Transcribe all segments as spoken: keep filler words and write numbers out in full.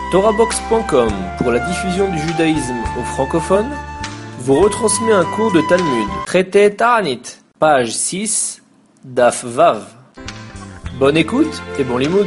Torahbox point com, pour la diffusion du judaïsme aux francophones, vous retransmet un cours de Talmud, traité Ta'anit, page six, Daf Vav. Bonne écoute et bon limoud.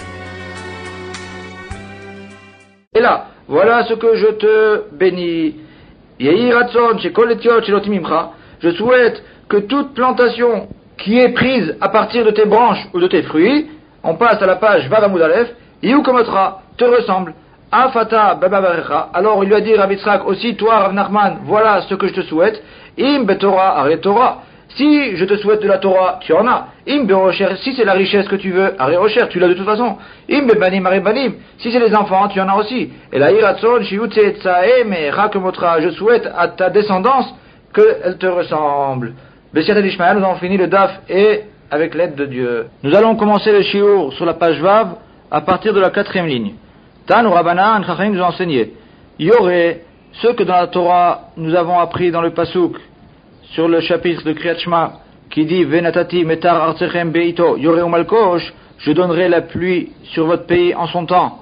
Et là, voilà ce que je te bénis. Yehi Ratson, chez Koletiot, chez Lotimimcha, je souhaite que toute plantation qui est prise à partir de tes branches ou de tes fruits, on passe à la page Vav Amud Aleph, Yukomotra, te ressemble. Afata Bababarecha, alors il lui a dit Rav Yitzhak, aussi toi Rav Nachman, voilà ce que je te souhaite. Im Betorah, arrête Torah. Si je te souhaite de la Torah, tu en as. Im Berocher, si c'est la richesse que tu veux, arrête Rocher, tu l'as de toute façon. Im Bebanim, arrête Banim, si c'est les enfants, tu en as aussi. Et la Hiratson, Shiutse Tsae, mais Rakemotra, je souhaite à ta descendance qu'elle te ressemble. Bessiat et Ishmael, nous avons fini le Daf et avec l'aide de Dieu. Nous allons commencer le Shiur sur la page Vav à partir de la quatrième ligne. Tan ou Rabbanan, Chachamim nous a enseigné. Il y aurait ce que dans la Torah nous avons appris dans le Pasuk, sur le chapitre de Kriyat Shema, qui dit Venatati metar artsechem beito, Yoreh ou Malkosh, je donnerai la pluie sur votre pays en son temps.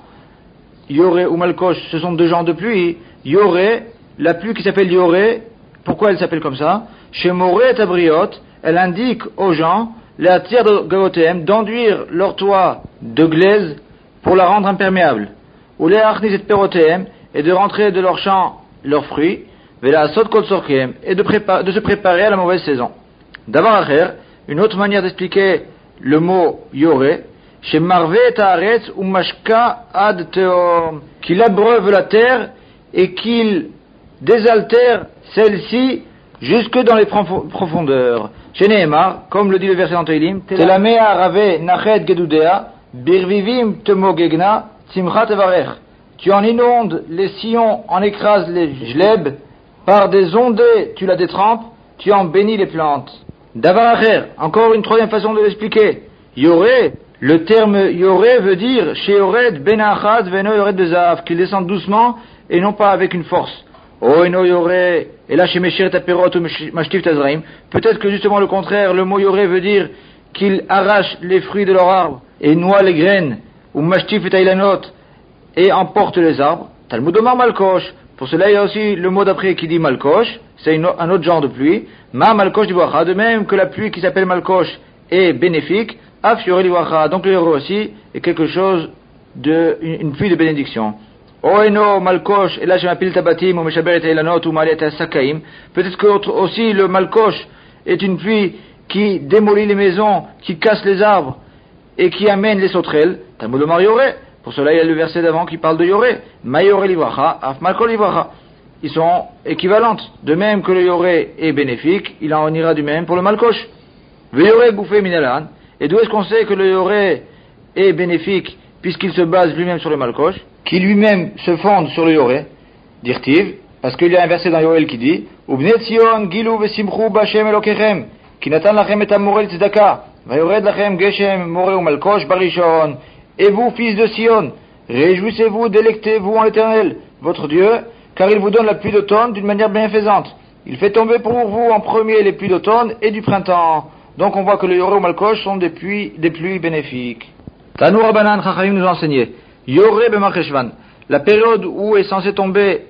Yoreh ou Malkosh, ce sont deux genres de pluie. Yoreh, la pluie qui s'appelle Yoreh, pourquoi elle s'appelle comme ça? Chez Moreh et Tabriot, elle indique aux gens, la tire de Gavotem, d'enduire leur toit de glaise pour la rendre imperméable. Ou les Achnis et Perotem, et de rentrer de leurs champs leurs fruits, Vela Sot Kol Sorkem, et de, prépa- de se préparer à la mauvaise saison. D'avoir à faire, une autre manière d'expliquer le mot Yoreh, chez Marvé Taaretz ou Mashka Ad Teom, qu'il abreuve la terre et qu'il désaltère celle-ci jusque dans les prof- profondeurs. Chez Nehemar, comme le dit le verset dans Tehillim, Telamea Rave Nachet Gedudea, Birvivim Temogegna, Tzimcha Tevarech. Tu en inondes les sillons, en écrases les jleb, par des ondées tu la détrempes, tu en bénis les plantes. Davaracher, encore une troisième façon de l'expliquer. Yoreh, le terme Yoreh veut dire Sheored Ben Achad Veno Yored Bezav, qu'il descende doucement et non pas avec une force. Oh Eno Yoreh, et là chez Meshir Taperot ou Mashtif Tazraim, peut-être que justement le contraire, le mot Yoreh veut dire qu'il arrache les fruits de leur arbre et noie les graines, ou Mashtif et Tailanot, et emporte les arbres. Talmud Omar Malkosh. Pour cela, il y a aussi le mot d'après qui dit Malkosh, c'est une, un autre genre de pluie. Ma Malkosh d'Iwacha, de même que la pluie qui s'appelle Malkosh est bénéfique, Af Yoreh d'Iwacha, donc le Yoreh aussi est quelque chose de, une, une pluie de bénédiction. Oeno Malkosh, et là je m'appelle Tabatim, ou Meshaber et Tailanot, ou Malet et Sakaim. Peut-être que autre, aussi le Malkosh est une pluie qui démolit les maisons, qui casse les arbres, et qui amène les sauterelles. Talmud Omar Yoreh. Pour cela, il y a le verset d'avant qui parle de Yoreh. Ma Yoreh livracha, af malkol livracha. Ils sont équivalentes. De même que le Yoreh est bénéfique, il en ira du même pour le Malkosh. Le Yoreh bouffé minalan. Et d'où est-ce qu'on sait que le Yoreh est bénéfique, puisqu'il se base lui-même sur le Malkosh, qui lui-même se fonde sur le Yoreh, dirtiv, parce qu'il y a un verset dans Yoel qui dit, Ubne Tzion gilu vesimchu b'Hashem Elokechem, ki natan lachem et amorel tzedaka, vayored lachem geshem moreh u Malkosh barishon. Et vous, fils de Sion, réjouissez-vous, délectez-vous en l'Éternel, votre Dieu, car il vous donne la pluie d'automne d'une manière bienfaisante. Il fait tomber pour vous en premier les pluies d'automne et du printemps. Donc on voit que le Yoreh ou Malkosh sont des pluies, des pluies bénéfiques. Tanour Rabbanan Chachamim nous a enseigné, Yoreh b'Marcheshvan, la période où est censé tomber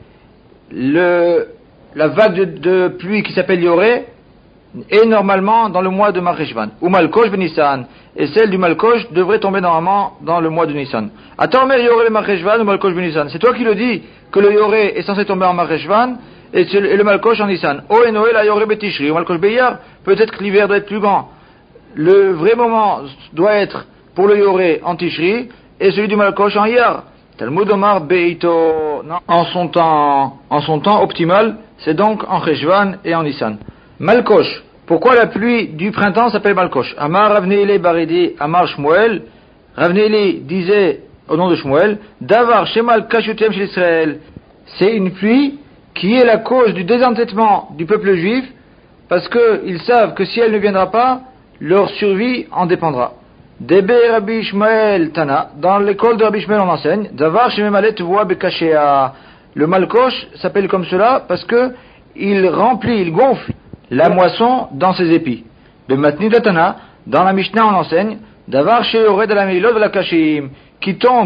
le, la vague de, de pluie qui s'appelle Yoreh, est normalement dans le mois de Marcheshvan, ou Malkosh ben Nissan, et celle du Malkosh devrait tomber normalement dans le mois de Nissan. Attends, mais Yoreh le Marcheshvan ou Malkosh ben Nissan, c'est toi qui le dis que le Yoreh est censé tomber en Marcheshvan et le Malkosh en Nissan. Oh et Noël a Yoreh betishri ou Malkosh beyar, peut-être que l'hiver doit être plus grand. Le vrai moment doit être pour le Yoreh en Tishri et celui du Malkosh en Iyar. Talmud Omar beito, non, en son temps, en son temps optimal, c'est donc en Cheshvan et en Nissan. Malkosh. Pourquoi la pluie du printemps s'appelle Malkosh? Amar Ravneili Baridi, Amar Shmuel. Ravneili disait au nom de Shmuel, Davar Shemal Kashutem chez Israël. C'est une pluie qui est la cause du désentêtement du peuple juif, parce qu'ils savent que si elle ne viendra pas, leur survie en dépendra. Debe Rabbi Shmuel Tana. Dans l'école de Rabbi Shmuel on enseigne, Davar Shememalet Voa Bekashea. Le Malkosh s'appelle comme cela parce que il remplit, il gonfle la moisson dans ses épis. Le Matni de Tana, dans la Mishnah on enseigne, Davar Sheyored de la Meilot de la Kashim, qui tombe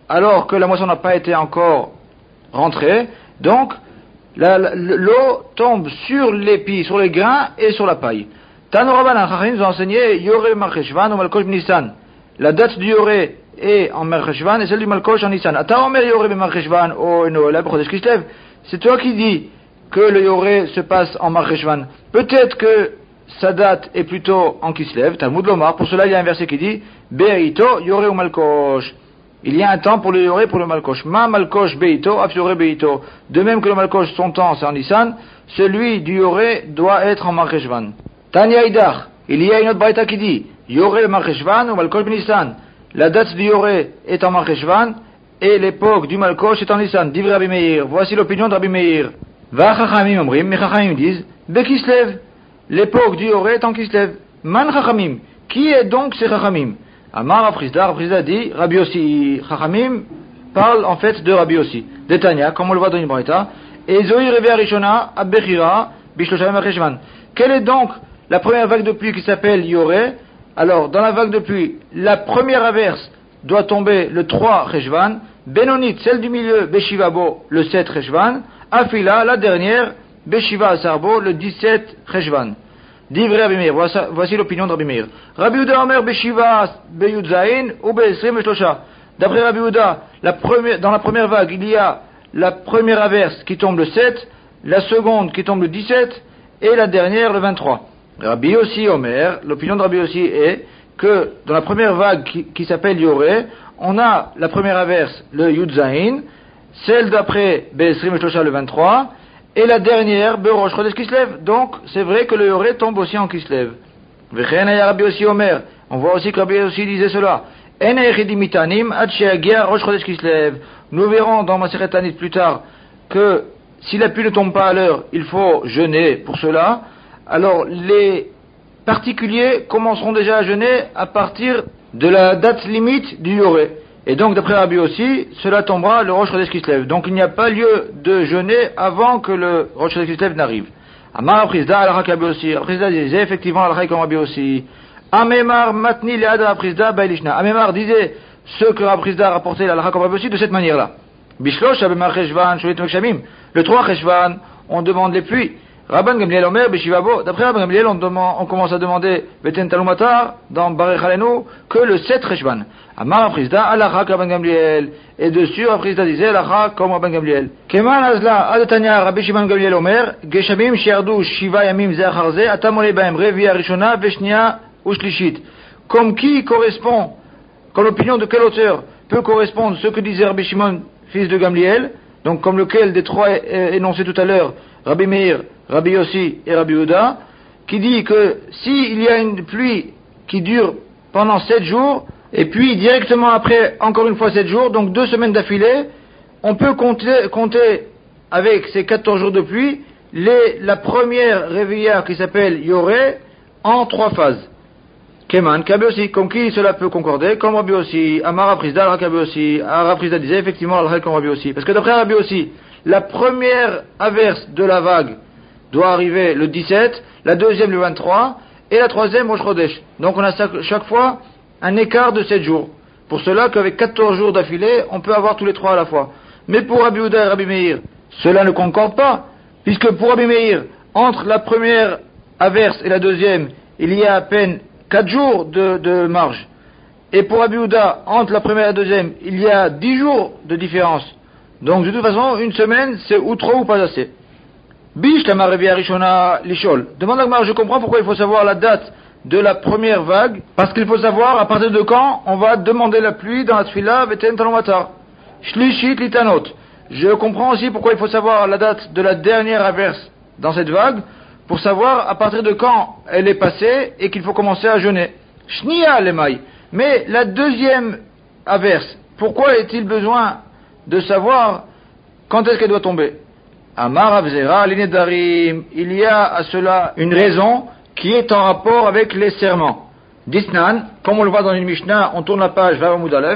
alors que la moisson n'a pas été encore rentrée. Donc, la, la, l'eau tombe sur l'épi, sur les grains et sur la paille. Tano Rabbanan Chachamim nous a enseigné Yoreh Marcheshvan ou Malkosh Nissan. La date du Yoreh est en Marcheshvan et celle du Malkosh en Nissan. Ata Omer Yoreh Marcheshvan ou Noël Chodesh Kislev. C'est toi qui dis que le Yoreh se passe en Marcheshvan. Peut-être que sa date est plutôt en Kislev, Talmud Lomar. Pour cela, il y a un verset qui dit Be'ito Yoreh ou Malkosh. Il y a un temps pour le Yoreh, pour le Malkosh. Ma Malkosh Be'ito, Af Yoreh Be'ito. De même que le Malkosh, son temps, c'est en Nissan, celui du Yoreh doit être en Marcheshvan. Tanya Idar, il y a une autre braïta qui dit Yoreh Marcheshvan ou Malkosh Nissan. La date du Yoreh est en Marcheshvan et l'époque du Malkosh est en Nissan. Divrei Rabbi Meir. Voici l'opinion de Rabbi Meir. Va Chachamim Omrim, mais Chachamim disent Bekislev. L'époque du Yoreh est en Kislev. Man Chachamim. Qui est donc ces Chachamim? Amar Afrizda, Afrizda dit Rabbi Yossi. Chachamim parle en fait de Rabbi Yossi. De Tanya, comme on le voit dans une braïta. Et Zohi Revia Rishona, Abbechira, Bishlosham Marcheshvan. Quelle est donc la première vague de pluie qui s'appelle Yoreh? Alors, dans la vague de pluie, la première averse doit tomber le trois Cheshvan, Benonit, celle du milieu, Beshivabo, le sept Cheshvan, Afila, la dernière, Beshiva Asarbo, le dix-sept Cheshvan. Divrei Rabbi Meir, voici, voici l'opinion de Rabbi Meir. Rabbi Yehuda Omer, Beshiva Beyudzain, ou Beesrim Eshlosha. D'après Rabbi Yehuda, la première, dans la première vague, il y a la première averse qui tombe le sept, la seconde qui tombe le dix-sept, et la dernière le vingt-trois. Rabbi Yossi Omer, l'opinion de Rabbi Yossi est que dans la première vague qui, qui s'appelle Yoreh, on a la première averse, le Yudzain, celle d'après Be'esrim Eshlosha le vingt-trois, et la dernière, Berosh Chodesh Kislev. Donc, c'est vrai que le Yoreh tombe aussi en Kislev. Vechen aya Rabbi Yossi Omer, on voit aussi que Rabbi Yossi disait cela. En echidim mitanim ad she'agia Rosh Chodesh Kislev. Nous verrons dans Masechet Tanit plus tard que si la pluie ne tombe pas à l'heure, il faut jeûner pour cela. Alors, les particuliers commenceront déjà à jeûner à partir de la date limite du Yoreh. Et donc, d'après Rabbi aussi, cela tombera le Rosh Chodesh Kislev. Donc, il n'y a pas lieu de jeûner avant que le Rosh Chodesh Kislev n'arrive. Amar Aprizda, Alachak Rabbi aussi. Aprizda disait effectivement Alachak comme Rabbi aussi. Amemar Matni Leada Aprizda Bailishna. Amemar disait ce que Aprizda a rapporté l'Alachak comme Rabbi aussi de cette manière-là. Bishlosh Abemar Cheshvan, Shulit Mekshamim. Le trois Cheshvan, on demande les pluies. Rabban Gamliel Omer, Beshivabo, d'après Rabban Gamliel, on, demande, on commence à demander, Beten Talumatar, dans Barech Alenu, que le sept Cheshvan. Amar Aprizda, Alachak Rabban Gamliel. Et dessus, Aprizda disait, Alachak comme Rabban Gamliel. Keman Azla, Adatanya, Rabbi Shimon Gamliel Omer, Geshamim, Shiardu, Shiva Yamim, Zeacharze, Atamole Baem, Revia Rishona, Veshnia, Ushlishit. Comme qui correspond, comme l'opinion de quel auteur peut correspondre ce que disait Rabbi Shimon, fils de Gamliel, donc comme lequel des trois énoncés tout à l'heure, Rabbi Meir, Rabbi Yossi et Rabbi Yehuda, qui dit que s'il y a une pluie qui dure pendant sept jours, et puis directement après, encore une fois sept jours, donc deux semaines d'affilée, on peut compter, compter avec ces quatorze jours de pluie, les, la première réveillère qui s'appelle Yoreh, en trois phases. Keman, Rabbi aussi, comme qui cela peut concorder, comme Rabbi aussi, Amar Aprizda, Rabbi aussi, Aprizda disait effectivement Al-Hal comme Rabbi aussi, parce que d'après Rabbi aussi, la première averse de la vague doit arriver le dix-sept, la deuxième le vingt-trois, et la troisième Rosh Chodesh. Donc on a chaque fois un écart de sept jours. Pour cela qu'avec quatorze jours d'affilée, on peut avoir tous les trois à la fois. Mais pour Rabbi Yehuda et Rabbi Meir, cela ne concorde pas, puisque pour Rabbi Meir, entre la première averse et la deuxième, il y a à peine quatre jours de, de marge. Et pour Rabbi Yehuda, entre la première et la deuxième, il y a dix jours de différence. Donc de toute façon, une semaine, c'est ou trop ou pas assez. Bish la Marevia Rishona Lishol. Demande à Gmar, je comprends pourquoi il faut savoir la date de la première vague, parce qu'il faut savoir à partir de quand on va demander la pluie dans la Tfila Veten Talomatar. Shlishit Litanot. Je comprends aussi pourquoi il faut savoir la date de la dernière averse dans cette vague, pour savoir à partir de quand elle est passée et qu'il faut commencer à jeûner. Shnia Lemai. Mais la deuxième averse, pourquoi est-il besoin de savoir quand est-ce qu'elle doit tomber? Amar Avzera Linedarim. Il y a à cela une raison qui est en rapport avec les serments. Disnan, comme on le voit dans une Mishnah, on tourne la page vers Amud Aleph.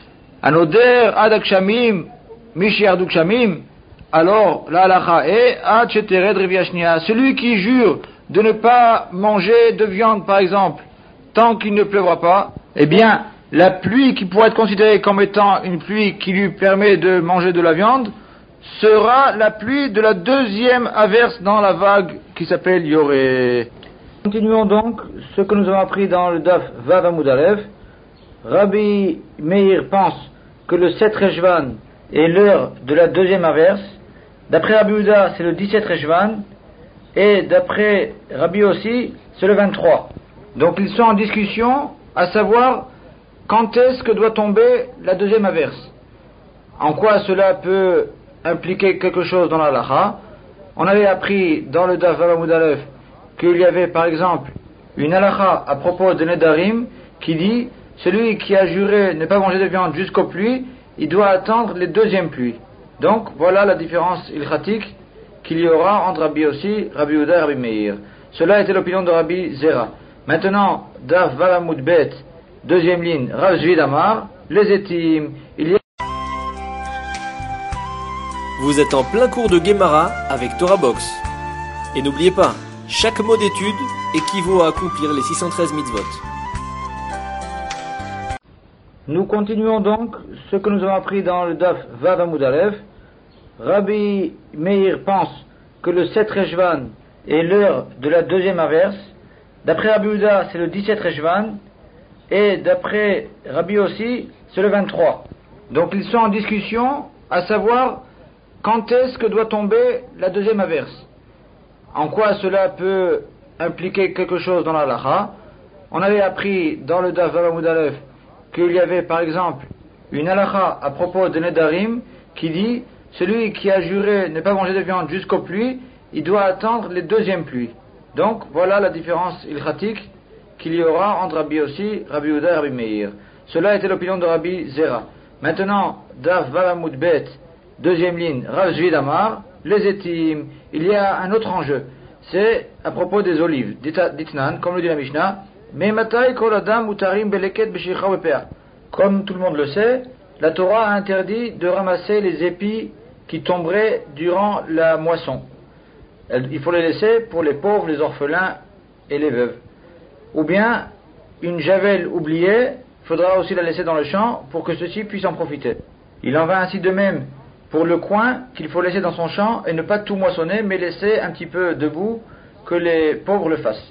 Anoder Adakshamim Mishiardukshamim. Alors, la halacha est Ad Shetered Reviashnia. Celui qui jure de ne pas manger de viande, par exemple, tant qu'il ne pleuvra pas, eh bien, la pluie qui pourrait être considérée comme étant une pluie qui lui permet de manger de la viande sera la pluie de la deuxième averse dans la vague qui s'appelle Yoré. Continuons donc ce que nous avons appris dans le Daf Vav Amud Aleph. Rabbi Meir pense que le sept Rejvan est l'heure de la deuxième averse. D'après Rabbi Yehuda, c'est le dix-sept Rejvan. Et d'après Rabbi aussi, c'est le vingt-trois. Donc ils sont en discussion à savoir quand est-ce que doit tomber la deuxième averse. En quoi cela peut impliquer quelque chose dans la halakha. On avait appris dans le Daf Vav Amud Aleph qu'il y avait par exemple une halakha à propos de Nedarim qui dit celui qui a juré ne pas manger de viande jusqu'aux pluies, il doit attendre les deuxièmes pluies. Donc voilà la différence ilchatique qu'il y aura entre Rabbi Yossi, Rabbi Yehuda et Rabbi Meir. Cela était l'opinion de Rabbi Zera. Maintenant, Daf Vav Amud Bet, deuxième ligne, Rav Zvid Amar, les étim, il y a... Vous êtes en plein cours de Gemara avec Torah Box. Et n'oubliez pas, chaque mot d'étude équivaut à accomplir les six cent treize mitzvot. Nous continuons donc ce que nous avons appris dans le Daf Vav Amud Aleph. Rabbi Meir pense que le sept Rejvan est l'heure de la deuxième averse. D'après Rabbi Yehuda, c'est le dix-sept Rejvan. Et d'après Rabbi aussi, c'est le vingt-trois. Donc ils sont en discussion à savoir quand est-ce que doit tomber la deuxième averse. En quoi cela peut impliquer quelque chose dans la halakha. On avait appris dans le Daf Vav Amud Aleph qu'il y avait par exemple une halakha à propos de Nedarim qui dit celui qui a juré ne pas manger de viande jusqu'aux pluies, il doit attendre les deuxièmes pluies. Donc voilà la différence ilchatique qu'il y aura entre Rabbi Yossi, Rabbi Yehuda et Rabbi Meir. Cela était l'opinion de Rabbi Zera. Maintenant, Daf Vav Amud Bet, deuxième ligne, Rav Zvid Amar, les étim, il y a un autre enjeu. C'est à propos des olives. Ditnan, comme le dit la Mishnah, mais matai kol adam utarim beleket b'shicha v'pea. Comme tout le monde le sait, la Torah a interdit de ramasser les épis qui tomberaient durant la moisson. Il faut les laisser pour les pauvres, les orphelins et les veuves. Ou bien, une javel oubliée, il faudra aussi la laisser dans le champ pour que ceux-ci puissent en profiter. Il en va ainsi de même pour le coin qu'il faut laisser dans son champ et ne pas tout moissonner, mais laisser un petit peu debout que les pauvres le fassent.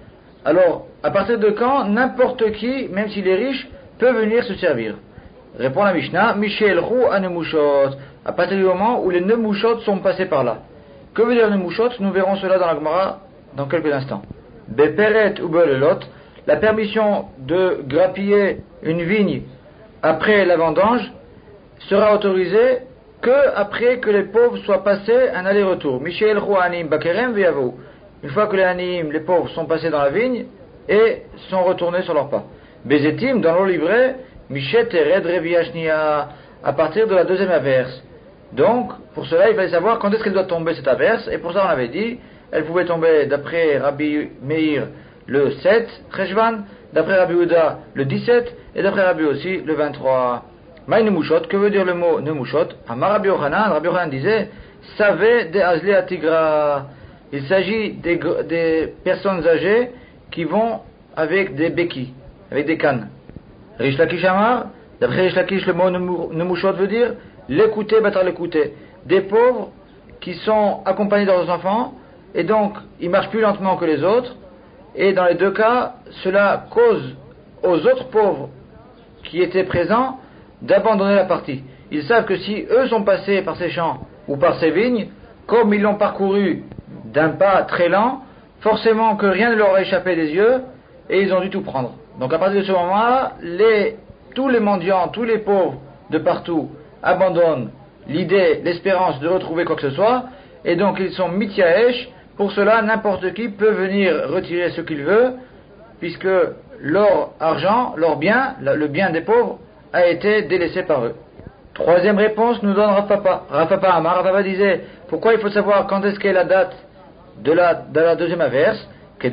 Alors, à partir de quand n'importe qui, même s'il est riche, peut venir se servir? Répond la Mishnah, Michel Rou à Nemushot, à partir du moment où les Nemushot sont passés par là. Que veut dire Nemushot? Nous verrons cela dans la Gemara dans quelques instants. Beperet ou Belelot, la permission de grappiller une vigne après la vendange sera autorisée que après que les pauvres soient passés un aller-retour. Michel Rou Anim Bakerem Viavo. Une fois que les Anim, les pauvres, sont passés dans la vigne et sont retournés sur leurs pas. Bezetim, dans l'eau livrée, Michet et Red Reviashnia, à partir de la deuxième averse. Donc, pour cela, il fallait savoir quand est-ce qu'elle doit tomber cette averse, et pour ça, on avait dit, elle pouvait tomber d'après Rabbi Meir le sept, Rejvan, d'après Rabbi Yehuda le dix-sept, et d'après Rabbi aussi le vingt-trois. Maï Nemushot, que veut dire le mot Nemushot? Amar Rabbi Yochanan, Rabbi Yochanan disait, Savez de Azli Atigra. Il s'agit des, des personnes âgées qui vont avec des béquilles, avec des cannes. Rish Lakish Amar, d'après Rish Lakish, le mot Nemushot veut dire l'écouter, battre l'écouter. Des pauvres qui sont accompagnés de leurs enfants, et donc ils marchent plus lentement que les autres, et dans les deux cas, cela cause aux autres pauvres qui étaient présents d'abandonner la partie. Ils savent que si eux sont passés par ces champs ou par ces vignes, comme ils l'ont parcouru d'un pas très lent, forcément que rien ne leur a échappé des yeux, et ils ont dû tout prendre. Donc à partir de ce moment-là, les, tous les mendiants, tous les pauvres de partout abandonnent l'idée, l'espérance de retrouver quoi que ce soit, et donc ils sont mityaesh. Pour cela, n'importe qui peut venir retirer ce qu'il veut, puisque leur argent, leur bien, le bien des pauvres, a été délaissé par eux. Troisième réponse nous donne Rafapa. Rafapa Amar, Rafapa disait, pourquoi il faut savoir quand est-ce qu'est la date de la, de la deuxième averse?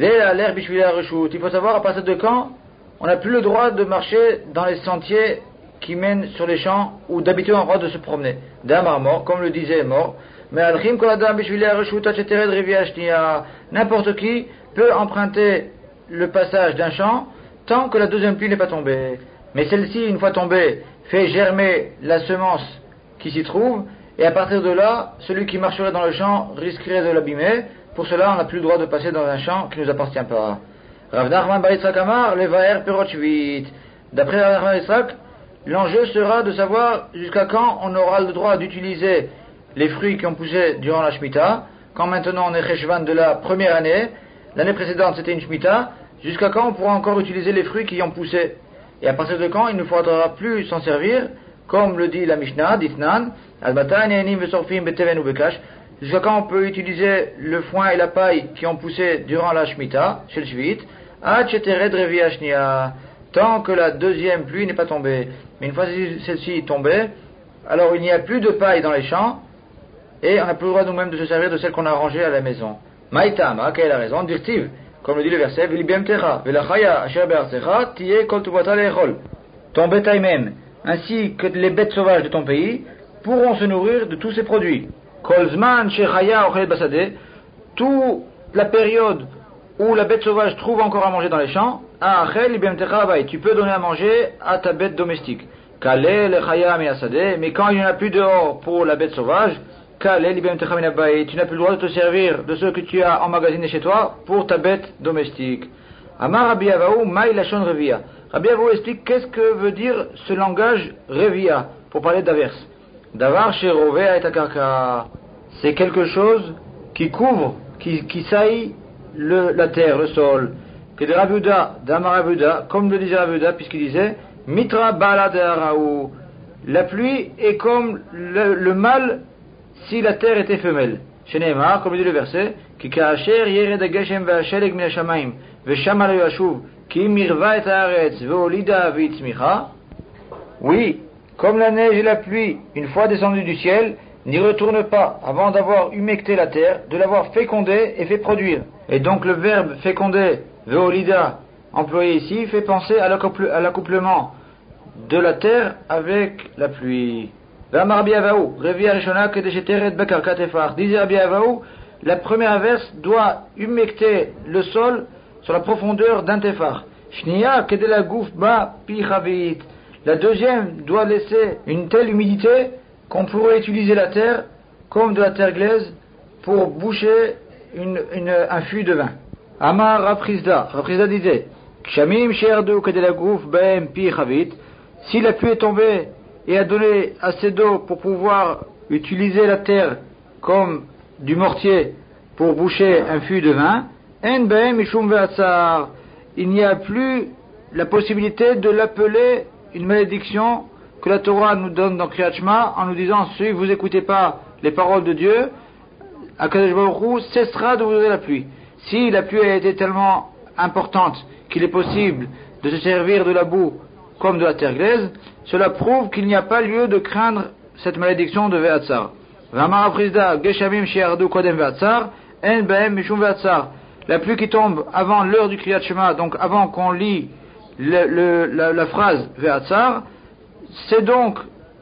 Il faut savoir à partir de quand on n'a plus le droit de marcher dans les sentiers qui mènent sur les champs, ou d'habitude on a le droit de se promener. D'Amar mort, comme le disait mort. Mais n'importe qui peut emprunter le passage d'un champ tant que la deuxième pluie n'est pas tombée. Mais celle-ci, une fois tombée, fait germer la semence qui s'y trouve, et à partir de là, celui qui marcherait dans le champ risquerait de l'abîmer. Pour cela, on n'a plus le droit de passer dans un champ qui ne nous appartient pas. Rav Nachman bar Yitzhak Amar, levaer perot shvit. D'après Rav Nachman bar Yitzhak, l'enjeu sera de savoir jusqu'à quand on aura le droit d'utiliser les fruits qui ont poussé durant la Shemitah. Quand maintenant on est Cheshvan de la première année, l'année précédente c'était une Shemitah, jusqu'à quand on pourra encore utiliser les fruits qui ont poussé. Et à partir de quand il ne faudra plus s'en servir, comme le dit la Mishnah, d'Itnan, jusqu'à quand on peut utiliser le foin et la paille qui ont poussé durant la Shemitah, chez le Shvit, tant que la deuxième pluie n'est pas tombée. Mais une fois celle-ci est tombée, alors il n'y a plus de paille dans les champs, et on n'a plus le droit nous-mêmes de se servir de celle qu'on a rangée à la maison. Maïtama, quelle est la raison? Dirtiv, comme le dit le verset, ton bétail même, ainsi que les bêtes sauvages de ton pays, pourront se nourrir de tous ces produits. Kolzman, Shechaya, Ochel Basade, toute la période où la bête sauvage trouve encore à manger dans les champs, tu peux donner à manger à ta bête domestique. Mais quand il n'y en a plus dehors pour la bête sauvage, tu n'as plus le droit de te servir de ce que tu as emmagasiné chez toi pour ta bête domestique. Amar Rabbi Avaou, Maï Lachon Revia. Rabbi Avaou explique qu'est-ce que veut dire ce langage Revia, pour parler d'averse. Davar Sherovea et Akarka. C'est quelque chose qui couvre, qui, qui saillit le, la terre, le sol. Que de Ravuda, d'Amar Ravuda, comme le disait Ravuda, puisqu'il disait Mitra Bala de Araou. La pluie est comme le, le mâle si la terre était femelle. Chez Neymar, comme dit le verset, Ki Kaacher Yered Ageshem Ve'ashelek Min Hashamaim Ve'shama Lo Yashuv Ki Mirva Et Haaretz Ve'olida Ve'itzmicha. Oui, comme la neige et la pluie, une fois descendues du ciel, n'y retourne pas avant d'avoir humecté la terre, de l'avoir fécondée et fait produire. Et donc le verbe féconder, veolida, employé ici, fait penser à l'accouplement de la terre avec la pluie. V'amar Rabbi Avaou, Revia Rishona Kedesheteret Bekarkat Efar. Disait Rabbi Avaou, la première verse doit humecter le sol sur la profondeur d'un tefar. Shnia Kedela Gouf Ba Pi Chavit. La deuxième doit laisser une telle humidité qu'on pourrait utiliser la terre comme de la terre glaise pour boucher une, une, un fût de vin. Amar Raprizda, Raprizda disait, Kshamim Sherdu Kedelagouf Baem Pi Chavit. Si la pluie est tombée et a donné assez d'eau pour pouvoir utiliser la terre comme du mortier pour boucher un fût de vin, En Baem Mishum Ve'atzar. Il n'y a plus la possibilité de l'appeler une malédiction que la Torah nous donne dans Kriyat Shema en nous disant si vous n'écoutez pas les paroles de Dieu, Akadosh Baruch Hu cessera de vous donner la pluie. Si la pluie a été tellement importante qu'il est possible de se servir de la boue comme de la terre glaise, cela prouve qu'il n'y a pas lieu de craindre cette malédiction de Ve'atzar. V'amar Aprizda, Geshamim She'ardu Kodem Ve'atzar, En Baem Mishum Ve'atzar. La pluie qui tombe avant l'heure du Kriyat Shema, donc avant qu'on lit le, le, la, la phrase Ve'atzar, c'est donc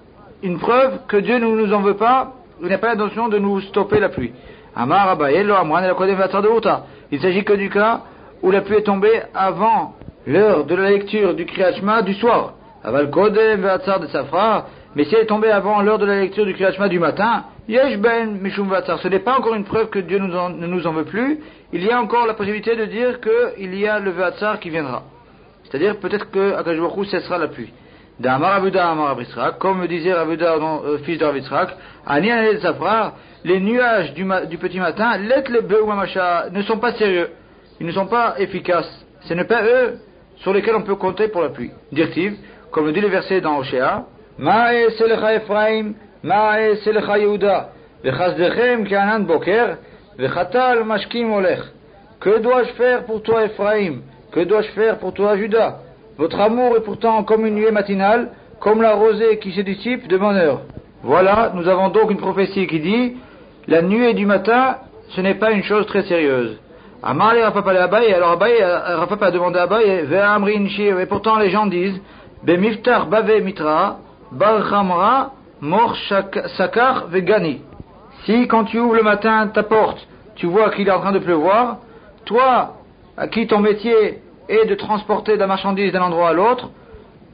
une preuve que Dieu ne nous en veut pas, il n'a pas l'intention de nous stopper la pluie. Amar Abaye, lo Amran et la Kodem Ve'atzar de Uta. Il s'agit que du cas où la pluie est tombée avant l'heure de la lecture du Kriyat Shema du soir. Aval Kodem Ve'atzar de Safra, mais si elle est tombée avant l'heure de la lecture du Kriyat Shema du matin, Yesh Ben Mishum Ve'atzar. Ce n'est pas encore une preuve que Dieu nous en, ne nous en veut plus. Il y a encore la possibilité de dire qu'il y a le Ve'atzar qui viendra. C'est-à-dire peut-être que Akadosh Baruch Hu cessera la pluie. D'Amar Abuda Amar Abisrak, comme disait Abuda, euh, fils d'Abisrak, Ani Anel Safra, les nuages du, ma, du petit matin, let le Beu Mamacha, ne sont pas sérieux, ils ne sont pas efficaces. Ce n'est pas eux sur lesquels on peut compter pour la pluie. Dirtiv, comme le dit le verset dans Oshéa, Ma'e Selecha Ephraim, Ma'e Selecha Yehuda, Vechazdechem Ke'anan Boker, Vechatal Mashkim Olech. Que dois-je faire pour toi, Ephraim? Que dois-je faire pour toi, Judas? Votre amour est pourtant comme une nuée matinale, comme la rosée qui se dissipe de bonne heure. Voilà, nous avons donc une prophétie qui dit, la nuée du matin, ce n'est pas une chose très sérieuse. Amar et Rapapa le Abaye, alors Abaye, Rapapa a demandé à Abaye, Ve'amri Nshir, et pourtant les gens disent, Bemiftar Bave Mitra, Bar Chamra, Mor Sakar Vegani. Si quand tu ouvres le matin ta porte, tu vois qu'il est en train de pleuvoir, toi, à qui ton métier est de transporter de la marchandise d'un endroit à l'autre,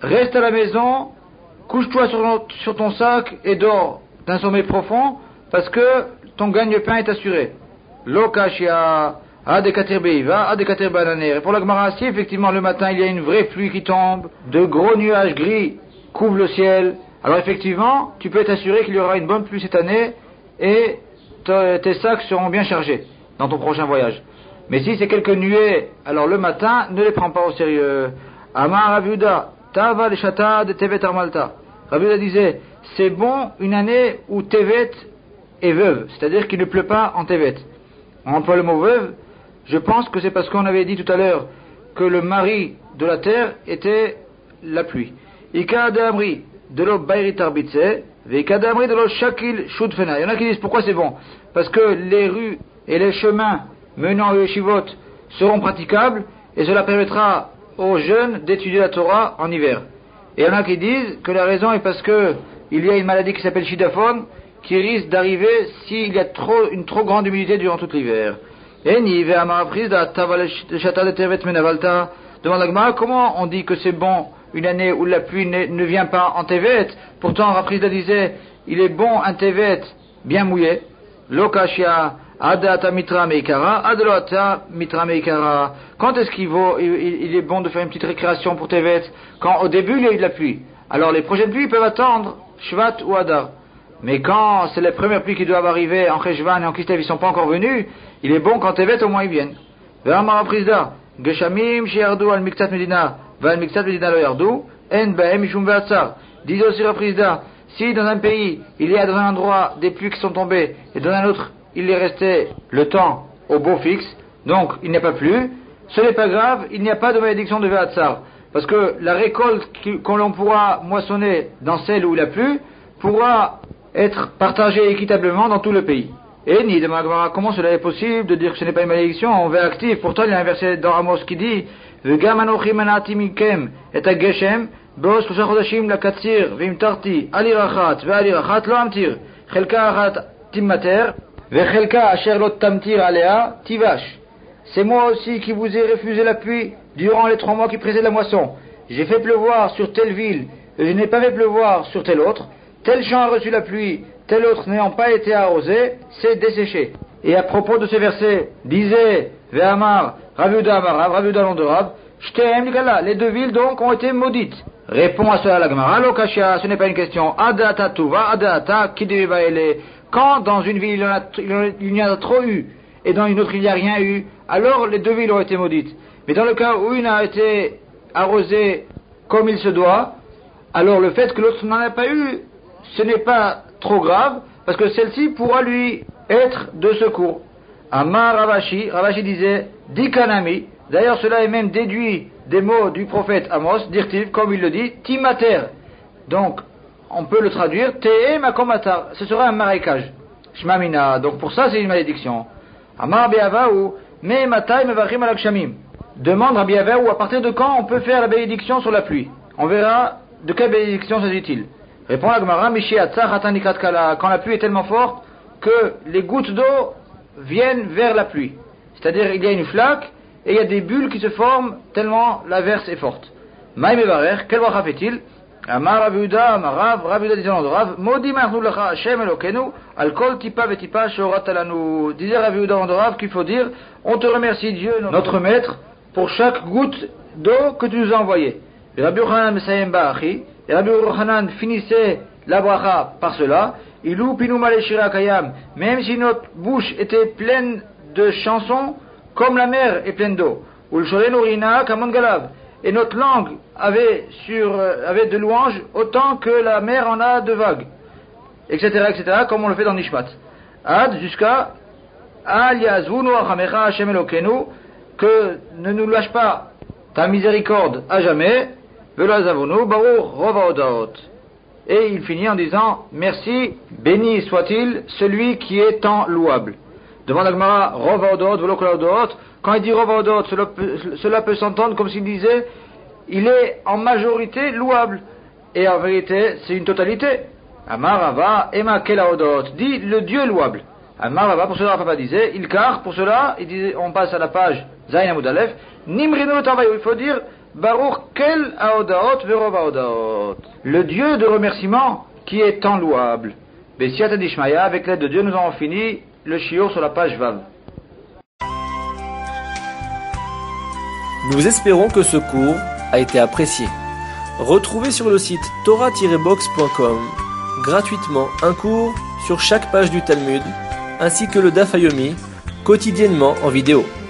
reste à la maison, couche-toi sur, sur ton sac et dors d'un sommeil profond, parce que ton gagne-pain est assuré. Lokashia, adekater beiva, adekater bananer. Et pour la Gemara, si effectivement le matin il y a une vraie pluie qui tombe, de gros nuages gris couvrent le ciel, alors effectivement, tu peux t'assurer qu'il y aura une bonne pluie cette année et tes sacs seront bien chargés dans ton prochain voyage. Mais si c'est quelques nuées, alors le matin, ne les prends pas au sérieux. Amar Raviuda, Tava le chata de Tevet Armalta. Raviuda disait, c'est bon une année où Tevet est veuve, c'est-à-dire qu'il ne pleut pas en Tevet. On emploie le mot veuve, je pense que c'est parce qu'on avait dit tout à l'heure que le mari de la terre était la pluie. Ika de Amri, de l'eau Bayrit Arbitse, Veka de Amri de l'eau Shakil Shudfena. Il y en a qui disent pourquoi c'est bon? Parce que les rues et les chemins menant au Yeshivot seront praticables et cela permettra aux jeunes d'étudier la Torah en hiver. Et il y en a qui disent que la raison est parce que il y a une maladie qui s'appelle Shidaphone qui risque d'arriver s'il y a trop, une trop grande humidité durant tout l'hiver. Et ni demande la Gemara, comment on dit que c'est bon une année où la pluie ne, ne vient pas en Tevet? Pourtant Raprisda disait il est bon un Tevet bien mouillé. Lokashia Adata mitra meikara, adloata mitra meikara. Quand est-ce qu'il vaut, il, il est bon de faire une petite récréation pour Tevet? Quand au début il y a eu de la pluie. Alors les prochaines pluies peuvent attendre Shvat ou Adar. Mais quand c'est les premières pluies qui doivent arriver en Cheshvan et en Kislev, ils sont pas encore venus, il est bon qu'en Tevet au moins ils viennent. Ve'amar Prisda, Geshamim shiardu al miktat medina, ve'al miktat medina lo yardu, en ba'em mishum ve'atzar. Dis aussi Prisda, si dans un pays il y a dans un endroit des pluies qui sont tombées et dans un autre il est resté le temps au beau fixe, donc il n'y a pas plu, ce n'est pas grave, il n'y a pas de malédiction de Ve'atzar, parce que la récolte qu'on l'on pourra moissonner dans celle où il a plu pourra être partagée équitablement dans tout le pays. Et ni de Magmara, comment cela est possible de dire que ce n'est pas une malédiction en verbe actif? Pourtant il y a un verset dans Amos qui dit V'gam anochi manati mikem et ageshem be'os shloshah chodashim lakatzir v'imtarti alirachat ve'alirachat lo amtir chelka achat timmater Vechelka asher lot tamtir alea tivash. C'est moi aussi qui vous ai refusé la pluie durant les trois mois qui précèdent la moisson. J'ai fait pleuvoir sur telle ville et je n'ai pas fait pleuvoir sur telle autre. Tel champ a reçu la pluie, tel autre n'ayant pas été arrosé, c'est desséché. Et à propos de ce verset, disait Ve'amar Raviuda Amarav, Raviuda Londorav, Shtem Ligala, les deux villes donc ont été maudites. Répond à cela la Gemara, Lokashia, ce n'est pas une question. Adata tuva, adata kideva ele. Quand dans une ville il y, en a, il y en a trop eu et dans une autre il n'y a rien eu, alors les deux villes ont été maudites. Mais dans le cas où une a été arrosée comme il se doit, alors le fait que l'autre n'en a pas eu, ce n'est pas trop grave, parce que celle-ci pourra lui être de secours. Amar Ravashi, Ravashi disait, Dikanami, d'ailleurs cela est même déduit des mots du prophète Amos, dirtiv, comme il le dit, Timater. Donc, on peut le traduire, Te'e makomatar, ce sera un marécage. Shmamina, donc pour ça c'est une malédiction. Amar Be'avaou, Me matai mevachim alak shamim. Demande à Be'avaou à partir de quand on peut faire la bénédiction sur la pluie. On verra de quelle bénédiction s'agit-il. Répond la Gemara, Mishi atzar hatanikat kala, quand la pluie est tellement forte que les gouttes d'eau viennent vers la pluie. C'est-à-dire il y a une flaque et il y a des bulles qui se forment tellement la verse est forte. Maï mevarer, quel bracha fait-il? Amar Raviuda, Amar Rav, Raviuda disait en Rav, Modi marnu lecha Hashem Elokenu, al kol tipa vetipa shorat alanu. Disait Raviuda en Rav qu'il faut dire, on te remercie Dieu, notre maître, pour chaque goutte d'eau que tu nous as envoyée. Et Rabbi Yochanan Mesayem Ba'achi, et Rabbi Yochanan finissait la bracha par cela, Ilou pinu maleshira kayam, même si notre bouche était pleine de chansons, comme la mer est pleine d'eau. Ou le sholen urina kamon galav. Et notre langue avait, sur, euh, avait de louanges autant que la mer en a de vagues, et cetera, et cetera, comme on le fait dans Nishmat. Ad, jusqu'à Al yazvunu achamecha Hashem Elokenu, que ne nous lâche pas ta miséricorde à jamais, velo zavunu baruch rova odaot. Et il finit en disant, merci, béni soit-il celui qui est tant louable. Demande la Gemara, rova odaot, velo kol odaot. Quand il dit Rova Odot, cela peut, cela peut s'entendre comme s'il disait il est en majorité louable. Et en vérité, c'est une totalité. Amar Rava, Ema Kela Odot, dit le Dieu louable. Amar Rava, pour cela, Papa disait, il car, pour cela, il disait, on passe à la page Zayin Amud Aleph, Nimrinu Tavayu, il faut dire Baruch kel haodaot verov haodaot. Le Dieu de remerciement qui est tant louable. Bessiata Dishmaya, avec l'aide de Dieu, nous avons fini le shiur sur la page Vav. Nous espérons que ce cours a été apprécié. Retrouvez sur le site torah tiret box point com gratuitement un cours sur chaque page du Talmud, ainsi que le Daf Yomi, quotidiennement en vidéo.